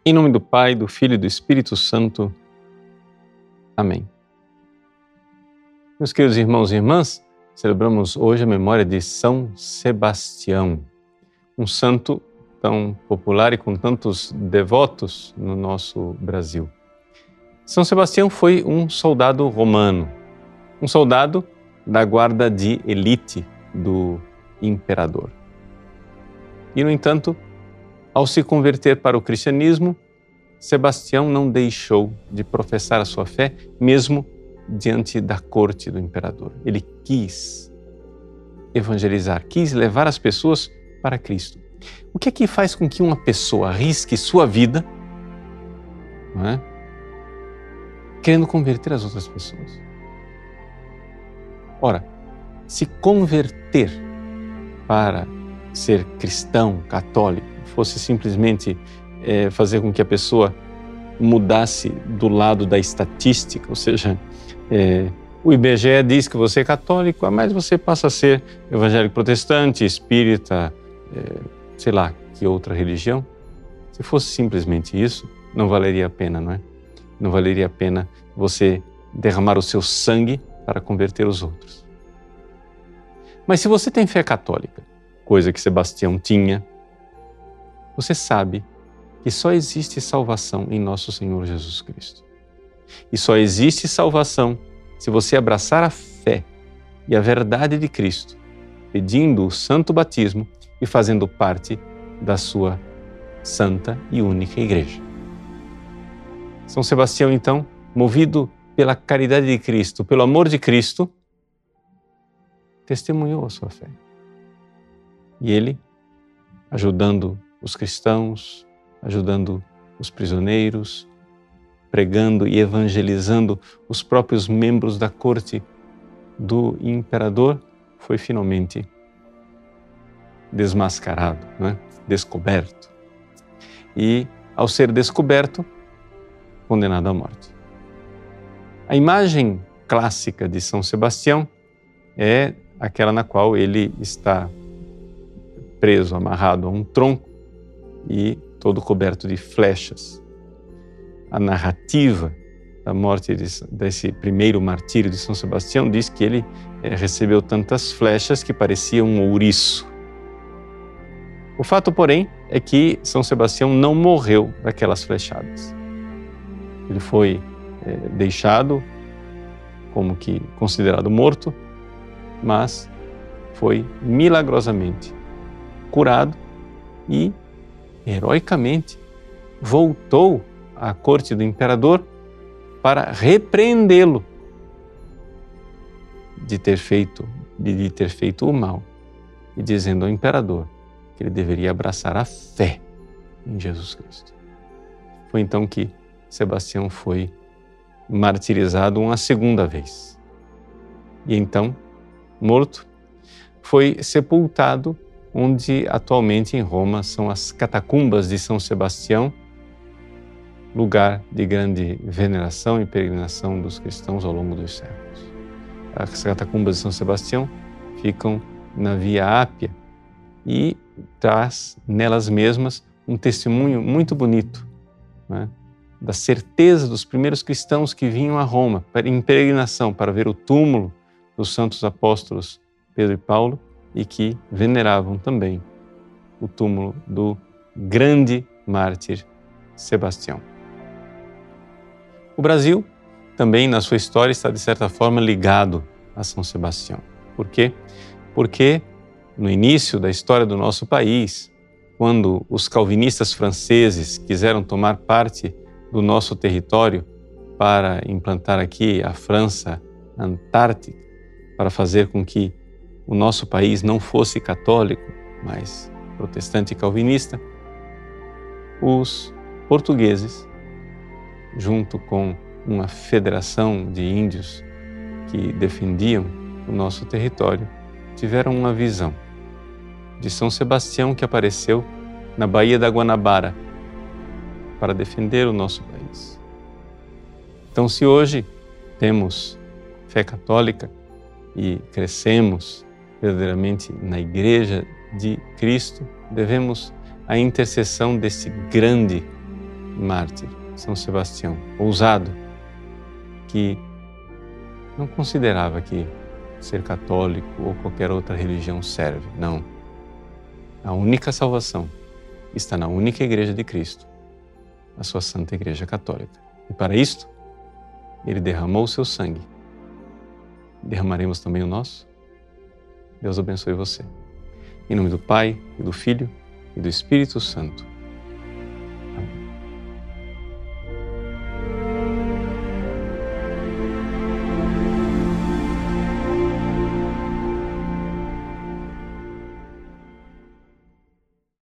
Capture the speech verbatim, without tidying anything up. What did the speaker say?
Em nome do Pai, do Filho e do Espírito Santo. Amém. Meus queridos irmãos e irmãs, celebramos hoje a memória de São Sebastião, um santo tão popular e com tantos devotos no nosso Brasil. São Sebastião foi um soldado romano, um soldado da guarda de elite do imperador. E, no entanto, ao se converter para o cristianismo, Sebastião não deixou de professar a sua fé, mesmo diante da corte do imperador. Ele quis evangelizar, quis levar as pessoas para Cristo. O que é que faz com que uma pessoa arrisque sua vida, não é? Querendo converter as outras pessoas? Ora, se converter para ser cristão, católico, fosse simplesmente é, fazer com que a pessoa mudasse do lado da estatística, ou seja, é, o I B G E diz que você é católico, mas você passa a ser evangélico protestante, espírita, é, sei lá, que outra religião. Se fosse simplesmente isso, não valeria a pena, não é? Não valeria a pena você derramar o seu sangue para converter os outros. Mas se você tem fé católica, coisa que Sebastião tinha, você sabe que só existe salvação em nosso Senhor Jesus Cristo. E só existe salvação se você abraçar a fé e a verdade de Cristo, pedindo o santo batismo e fazendo parte da sua santa e única igreja. São Sebastião, então, movido pela caridade de Cristo, pelo amor de Cristo, testemunhou a sua fé. E ele, ajudando os cristãos, ajudando os prisioneiros, pregando e evangelizando os próprios membros da corte do imperador, foi finalmente desmascarado, não é? Descoberto. E, ao ser descoberto, condenado à morte. A imagem clássica de São Sebastião é aquela na qual ele está preso, amarrado a um tronco e todo coberto de flechas. A narrativa da morte de, desse primeiro martírio de São Sebastião diz que ele é, recebeu tantas flechas que parecia um ouriço. O fato, porém, é que São Sebastião não morreu daquelas flechadas. Ele foi é, deixado como que considerado morto, mas foi milagrosamente curado e, heroicamente, voltou à corte do imperador para repreendê-lo de ter feito, de ter feito o mal e dizendo ao imperador que ele deveria abraçar a fé em Jesus Cristo. Foi então que Sebastião foi martirizado uma segunda vez. E então, morto, foi sepultado onde atualmente em Roma são as catacumbas de São Sebastião, lugar de grande veneração e peregrinação dos cristãos ao longo dos séculos. As catacumbas de São Sebastião ficam na Via Ápia e traz nelas mesmas um testemunho muito bonito, né, da certeza dos primeiros cristãos que vinham a Roma em peregrinação para ver o túmulo dos santos apóstolos Pedro e Paulo e que veneravam também o túmulo do grande mártir Sebastião. O Brasil também, na sua história, está de certa forma ligado a São Sebastião. Por quê? Porque no início da história do nosso país, quando os calvinistas franceses quiseram tomar parte do nosso território para implantar aqui a França Antártica, para fazer com que o nosso país não fosse católico, mas protestante e calvinista, os portugueses, junto com uma federação de índios que defendiam o nosso território, tiveram uma visão de São Sebastião que apareceu na Baía da Guanabara para defender o nosso país. Então, se hoje temos fé católica e crescemos verdadeiramente na Igreja de Cristo, devemos a intercessão desse grande mártir, São Sebastião, ousado, que não considerava que ser católico ou qualquer outra religião serve. Não. A única salvação está na única Igreja de Cristo, a sua Santa Igreja Católica. E para isto, ele derramou o seu sangue. Derramaremos também o nosso? Deus abençoe você. Em nome do Pai, e do Filho, e do Espírito Santo.